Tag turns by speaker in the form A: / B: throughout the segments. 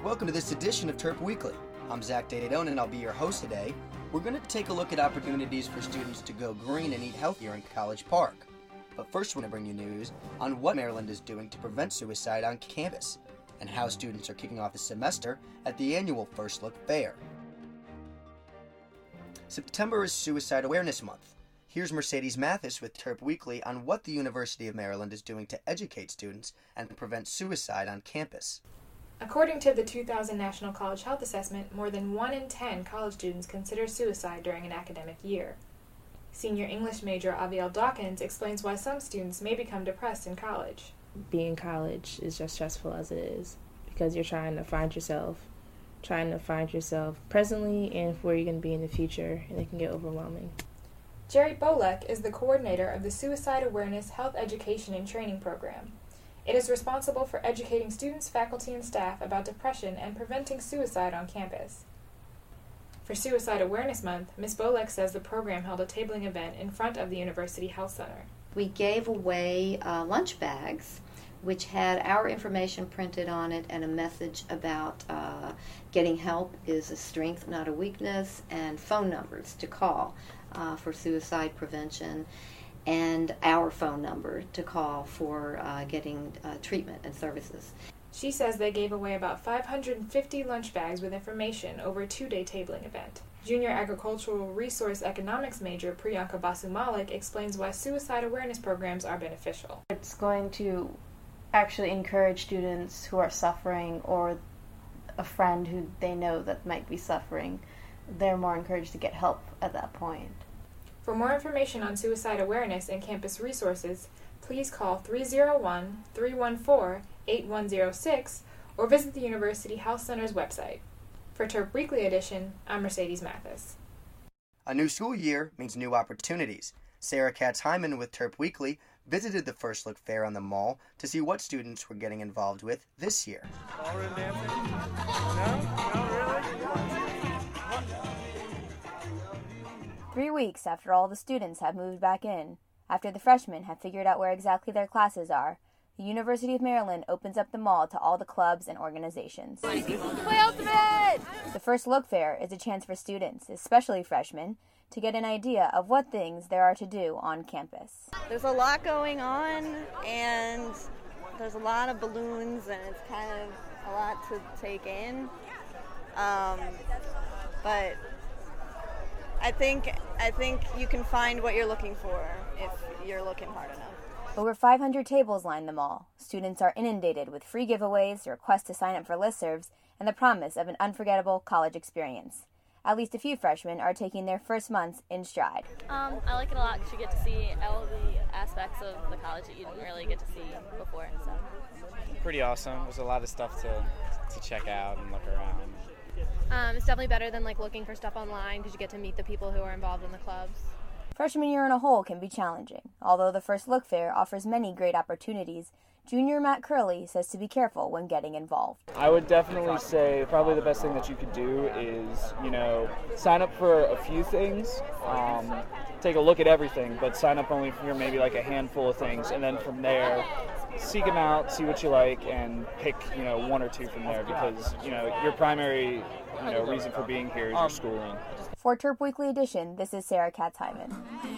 A: Welcome to this edition of Terp Weekly. I'm Zach Dadone and I'll be your host today. We're going to take a look at opportunities for students to go green and eat healthier in College Park. But first we're going to bring you news on what Maryland is doing to prevent suicide on campus and how students are kicking off the semester at the annual First Look Fair. September is Suicide Awareness Month. Here's Mercedes Mathis with Terp Weekly on what the University of Maryland is doing to educate students and prevent suicide on campus.
B: According to the 2000 National College Health Assessment, more than 1 in 10 college students consider suicide during an academic year. Senior English major Aviel Dawkins explains why some students may become depressed in college.
C: Being in college is just stressful as it is because you're trying to find yourself presently and where you're going to be in the future, and it can get overwhelming.
B: Jerry Bolek is the coordinator of the Suicide Awareness Health Education and Training Program. It is responsible for educating students, faculty, and staff about depression and preventing suicide on campus. For Suicide Awareness Month, Ms. Bolek says the program held a tabling event in front of the University Health Center.
D: We gave away lunch bags, which had our information printed on it and a message about getting help is a strength, not a weakness, and phone numbers to call for suicide prevention, and our phone number to call for getting treatment and services.
B: She says they gave away about 550 lunch bags with information over a 2-day tabling event. Junior Agricultural Resource Economics major Priyanka Basu Malik explains why suicide awareness programs are beneficial.
E: It's going to actually encourage students who are suffering or a friend who they know that might be suffering. They're more encouraged to get help at that point.
B: For more information on suicide awareness and campus resources, please call 301-314-8106 or visit the University Health Center's website. For Terp Weekly Edition, I'm Mercedes Mathis.
A: A new school year means new opportunities. Sarah Katz-Hyman with Terp Weekly visited the First Look Fair on the Mall to see what students were getting involved with this year.
F: Ballroom dancing? No, really?
G: 3 weeks after all the students have moved back in, after the freshmen have figured out where exactly their classes are, the University of Maryland opens up the mall to all the clubs and organizations. Play Ultimate! The First Look Fair is a chance for students, especially freshmen, to get an idea of what things there are to do on campus.
H: There's a lot going on, and there's a lot of balloons, and it's kind of a lot to take in. But I think you can find what you're looking for if you're looking hard enough.
G: Over 500 tables line the mall. Students are inundated with free giveaways, requests to sign up for listservs, and the promise of an unforgettable college experience. At least a few freshmen are taking their first months in stride.
I: I like it a lot because you get to see all the aspects of the college that you didn't really get to see before and stuff.
F: Pretty awesome. There's a lot of stuff to check out and look around.
I: It's definitely better than looking for stuff online because you get to meet the people who are involved in the clubs.
G: Freshman year in a whole can be challenging. Although the First Look Fair offers many great opportunities, junior Matt Curley says to be careful when getting involved.
J: I would definitely say probably the best thing that you could do is, sign up for a few things, take a look at everything, but sign up only for maybe a handful of things, and then from there, seek them out, see what you like, and pick, 1 or 2 from there because, your primary, reason for being here is your schooling.
G: For Terp Weekly Edition, this is Sarah Katz-Hyman.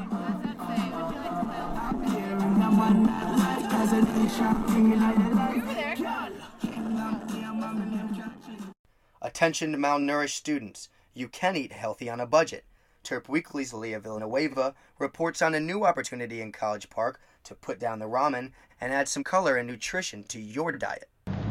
A: Attention to malnourished students. You can eat healthy on a budget. Terp Weekly's Leah Villanueva reports on a new opportunity in College Park to put down the ramen and add some color and nutrition to your diet.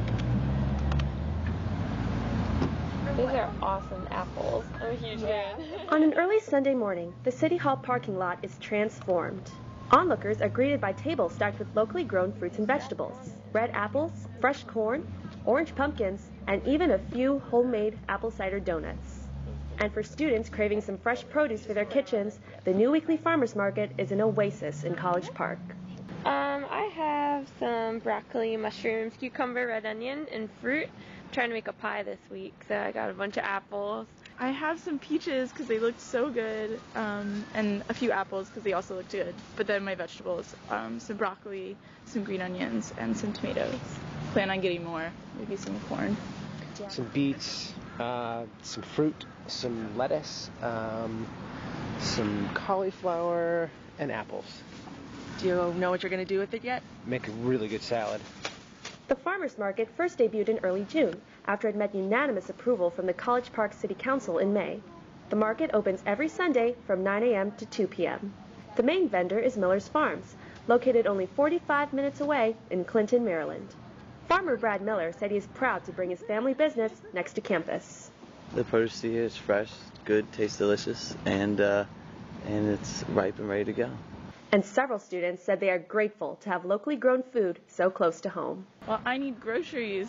K: These are awesome apples. I'm a huge fan.
L: On an early Sunday morning, the City Hall parking lot is transformed. Onlookers are greeted by tables stacked with locally grown fruits and vegetables, red apples, fresh corn, orange pumpkins, and even a few homemade apple cider donuts. And for students craving some fresh produce for their kitchens, the new weekly farmers market is an oasis in College Park.
K: I have some broccoli, mushrooms, cucumber, red onion, and fruit. I'm trying to make a pie this week, so I got a bunch of apples.
M: I have some peaches because they looked so good, and a few apples because they also looked good. But then my vegetables, some broccoli, some green onions, and some tomatoes. Plan on getting more, maybe some corn.
N: some beets, some fruit, some lettuce, some cauliflower, and apples.
L: Do you know what you're going to do with it yet?
N: Make a really good salad.
L: The farmers market first debuted in early June, after it met unanimous approval from the College Park City Council in May. The market opens every Sunday from 9 a.m. to 2 p.m. The main vendor is Miller's Farms, located only 45 minutes away in Clinton, Maryland. Farmer Brad Miller said he is proud to bring his family business next to campus.
O: The produce here is fresh, good, tastes delicious, and it's ripe and ready to go.
L: And several students said they are grateful to have locally grown food so close to home.
M: Well, I need groceries.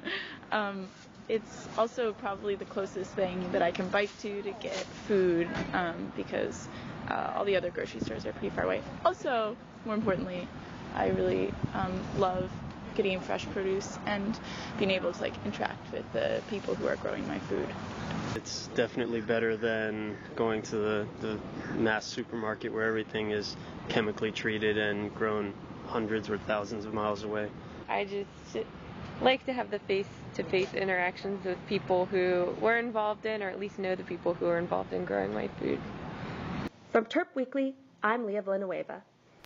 M: It's also probably the closest thing that I can bike to get food because all the other grocery stores are pretty far away. Also, more importantly, I really love getting fresh produce and being able to interact with the people who are growing my food.
P: It's definitely better than going to the mass supermarket where everything is chemically treated and grown hundreds or thousands of miles away.
K: I just like to have the face-to-face interactions with people who were involved in, or at least know the people who are involved in growing my food.
L: From Terp Weekly, I'm Leah Villanueva.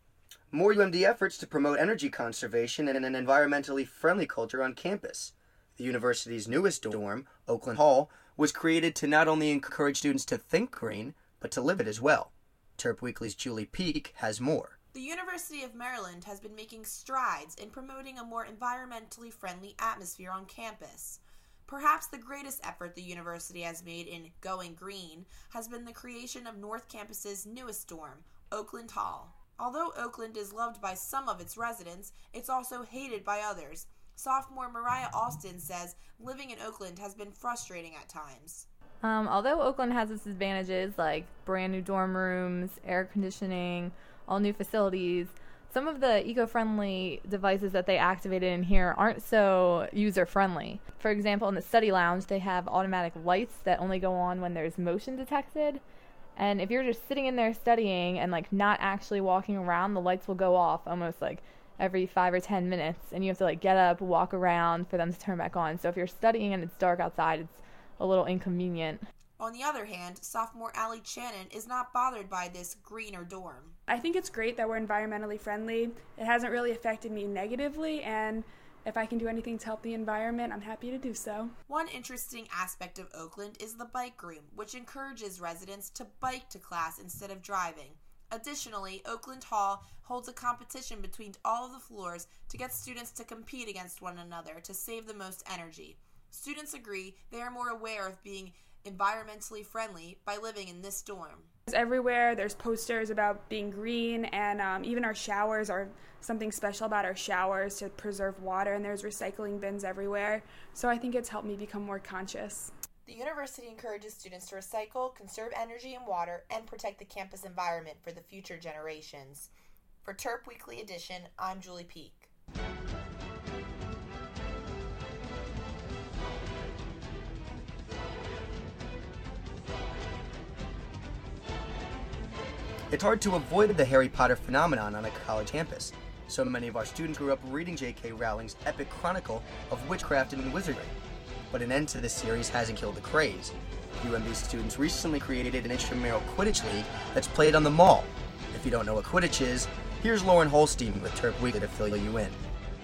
A: More UMD efforts to promote energy conservation and an environmentally friendly culture on campus. The university's newest dorm, Oakland Hall, was created to not only encourage students to think green, but to live it as well. Terp Weekly's Julie Peak has more.
Q: The University of Maryland has been making strides in promoting a more environmentally friendly atmosphere on campus. Perhaps the greatest effort the university has made in going green has been the creation of North Campus's newest dorm, Oakland Hall. Although Oakland is loved by some of its residents, it's also hated by others. Sophomore Mariah Alston says living in Oakland has been frustrating at times.
R: Although Oakland has its advantages like brand new dorm rooms, air conditioning, all new facilities, some of the eco-friendly devices that they activated in here aren't so user-friendly. For example, in the study lounge, they have automatic lights that only go on when there's motion detected. And if you're just sitting in there studying and not actually walking around, the lights will go off almost every 5 or 10 minutes, and you have to get up, walk around for them to turn back on. So if you're studying and it's dark outside, it's a little inconvenient.
Q: On the other hand, sophomore Allie Channon is not bothered by this greener dorm.
S: I think it's great that we're environmentally friendly. It hasn't really affected me negatively, and if I can do anything to help the environment, I'm happy to do so.
Q: One interesting aspect of Oakland is the bike room, which encourages residents to bike to class instead of driving. Additionally, Oakland Hall holds a competition between all of the floors to get students to compete against one another to save the most energy. Students agree they are more aware of being environmentally friendly by living in this dorm.
S: Everywhere there's posters about being green, and even our showers are something special about our showers to preserve water, and there's recycling bins everywhere. So I think it's helped me become more conscious.
Q: The university encourages students to recycle, conserve energy and water, and protect the campus environment for the future generations. For Terp Weekly Edition, I'm Julie Peak.
A: It's hard to avoid the Harry Potter phenomenon on a college campus. So many of our students grew up reading J.K. Rowling's epic chronicle of witchcraft and wizardry. But an end to this series hasn't killed the craze. UMB students recently created an intramural Quidditch league that's played on the Mall. If you don't know what Quidditch is, here's Lauren Holstein with Terp Weekly to fill you in.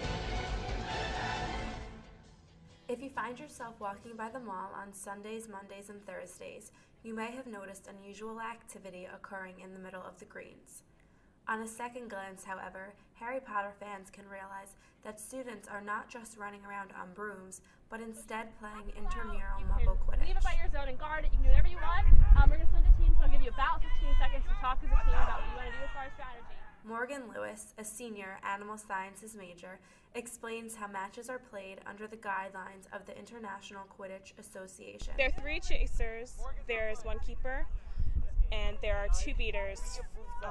T: If you find yourself walking by the mall on Sundays, Mondays, and Thursdays, you may have noticed unusual activity occurring in the middle of the greens. On a second glance, however, Harry Potter fans can realize that students are not just running around on brooms, but instead playing intramural Muggle Quidditch.
I: Leave it by your zone and guard it. You can do whatever you want. We're going to split the team, so I'll give you about 15 seconds to talk as a team about what you want to do as far as strategy.
T: Morgan Lewis, a senior animal sciences major, explains how matches are played under the guidelines of the International Quidditch Association.
U: There are 3 chasers, there's 1 keeper, and there are 2 beaters,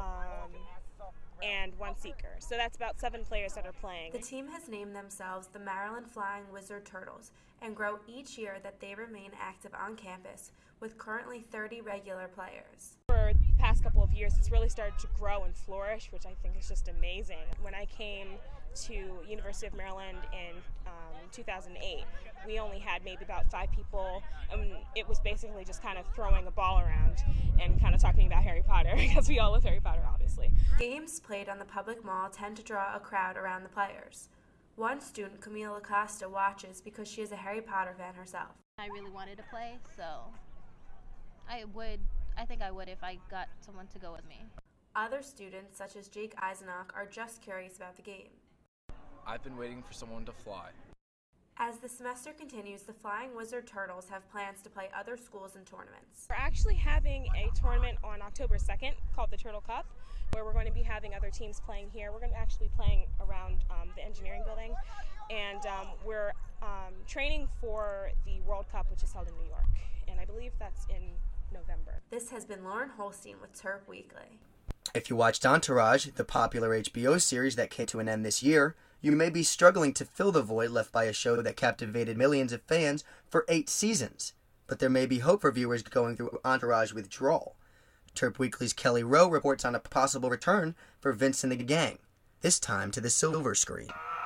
U: and 1 seeker. So that's about 7 players that are playing.
T: The team has named themselves the Maryland Flying Wizard Turtles and grow each year that they remain active on campus, with currently 30 regular players.
U: For the past couple of years, it's really started to grow and flourish, which I think is just amazing. When I came to University of Maryland in 2008, we only had maybe about 5 people, and it was basically just kind of throwing a ball around and kind of talking about Harry Potter, because we all love Harry Potter, obviously.
T: Games played on the public mall tend to draw a crowd around the players. One student, Camila Acosta, watches because she is a Harry Potter fan herself.
C: I really wanted to play, so I think I would if I got someone to go with me.
T: Other students, such as Jake Eisenach, are just curious about the game.
V: I've been waiting for someone to fly.
T: As the semester continues, the Flying Wizard Turtles have plans to play other schools and tournaments.
U: We're actually having a tournament on October 2nd called the Turtle Cup, where we're going to be having other teams playing here. We're going to actually be playing around the engineering building, and we're training for the World Cup, which is held in New York, and I believe that's in November.
T: This has been Lauren Holstein with Terp Weekly.
A: If you watched Entourage, the popular HBO series that came to an end this year, you may be struggling to fill the void left by a show that captivated millions of fans for 8 seasons. But there may be hope for viewers going through Entourage withdrawal. Terp Weekly's Kelly Rowe reports on a possible return for Vince and the gang, this time to the silver screen.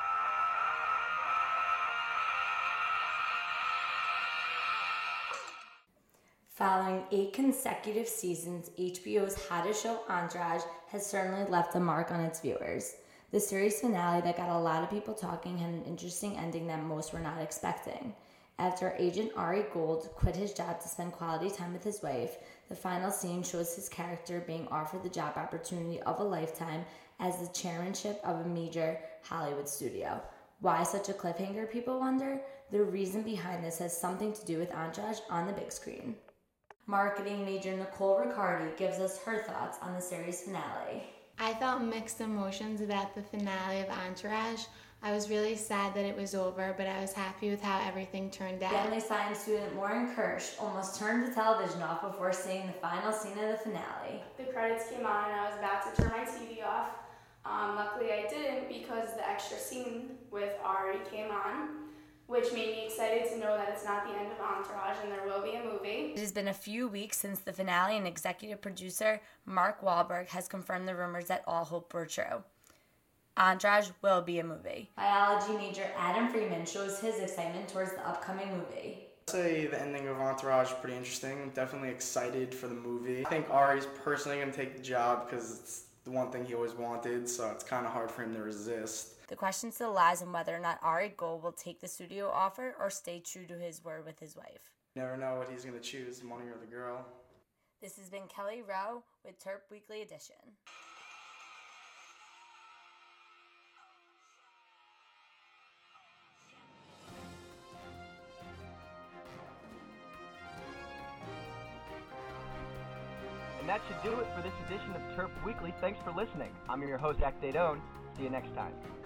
W: Following 8 consecutive seasons, HBO's hottest show, Entourage, has certainly left a mark on its viewers. The series finale that got a lot of people talking had an interesting ending that most were not expecting. After agent Ari Gold quit his job to spend quality time with his wife, the final scene shows his character being offered the job opportunity of a lifetime as the chairmanship of a major Hollywood studio. Why such a cliffhanger, people wonder? The reason behind this has something to do with Entourage on the big screen. Marketing major Nicole Riccardi gives us her thoughts on the series finale.
X: I felt mixed emotions about the finale of Entourage. I was really sad that it was over, but I was happy with how everything turned out.
W: Family science student Lauren Kirsch almost turned the television off before seeing the final scene of the finale.
Y: The credits came on and I was about to turn my TV off. Luckily I didn't, because the extra scene with Ari came on, which made me excited to know that it's not the end of Entourage and there will be a movie.
W: It has been a few weeks since the finale, and executive producer Mark Wahlberg has confirmed the rumors that all hope were true. Entourage will be a movie. Biology major Adam Freeman shows his excitement towards the upcoming movie.
Z: I'd say the ending of Entourage is pretty interesting. I'm definitely excited for the movie. I think Ari's personally going to take the job because it's the one thing he always wanted, so it's kind of hard for him to resist.
W: The question still lies on whether or not Ari Gold will take the studio offer or stay true to his word with his wife.
Z: You never know what he's going to choose, the money or the girl.
W: This has been Kelly Rowe with Terp Weekly Edition.
A: And that should do it for this edition of Terp Weekly. Thanks for listening. I'm your host, Zach Dadone. See you next time.